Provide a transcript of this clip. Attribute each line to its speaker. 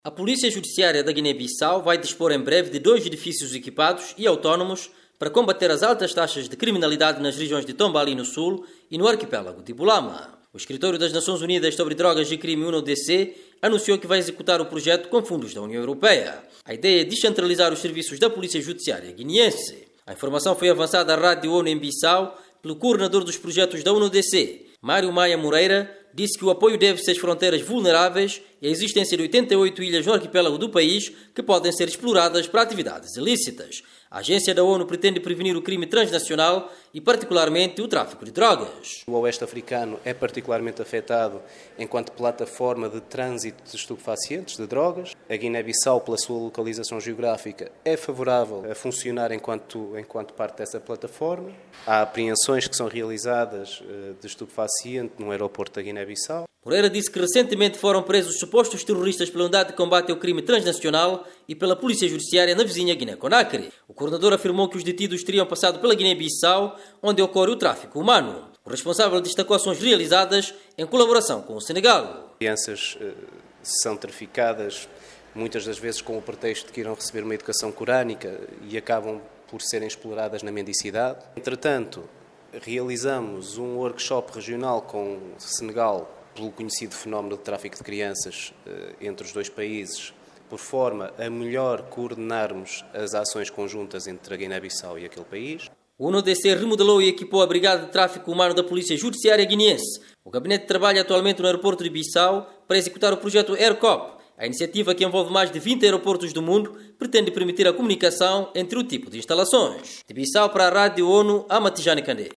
Speaker 1: A Polícia Judiciária da Guiné-Bissau vai dispor em breve de 2 edifícios equipados e autónomos para combater as altas taxas de criminalidade nas regiões de Tombali no sul e no arquipélago de Bulama. O Escritório das Nações Unidas sobre Drogas e Crime UNODC anunciou que vai executar o projeto com fundos da União Europeia. A ideia é descentralizar os serviços da Polícia Judiciária guineense. A informação foi avançada à Rádio ONU em Bissau pelo coordenador dos projetos da UNODC, Mário Maia Moreira, disse que o apoio deve-se às fronteiras vulneráveis e à existência de 88 ilhas no arquipélago do país que podem ser exploradas para atividades ilícitas. A agência da ONU pretende prevenir o crime transnacional e, particularmente, o tráfico de drogas.
Speaker 2: O Oeste Africano é particularmente afetado enquanto plataforma de trânsito de estupefacientes, de drogas. A Guiné-Bissau, pela sua localização geográfica, é favorável a funcionar enquanto parte dessa plataforma. Há apreensões que são realizadas de estupefaciente no aeroporto da Guiné-Bissau.
Speaker 1: Moreira disse que recentemente foram presos supostos terroristas pela Unidade de Combate ao Crime Transnacional e pela Polícia Judiciária na vizinha Guiné-Conakry. O coordenador afirmou que os detidos teriam passado pela Guiné-Bissau, onde ocorre o tráfico humano. O responsável destacou ações realizadas em colaboração com o Senegal.
Speaker 2: Crianças são traficadas muitas das vezes com o pretexto de que irão receber uma educação corânica e acabam por serem exploradas na mendicidade. Entretanto, realizamos um workshop regional com o Senegal pelo conhecido fenómeno de tráfico de crianças entre os dois países, por forma a melhor coordenarmos as ações conjuntas entre a Guiné-Bissau e aquele país.
Speaker 1: O UNODC remodelou e equipou a Brigada de Tráfico Humano da Polícia Judiciária Guineense. O gabinete trabalha atualmente no aeroporto de Bissau para executar o projeto AirCop. A iniciativa, que envolve mais de 20 aeroportos do mundo, pretende permitir a comunicação entre o tipo de instalações. De Bissau para a Rádio ONU, Amatijane Kandé.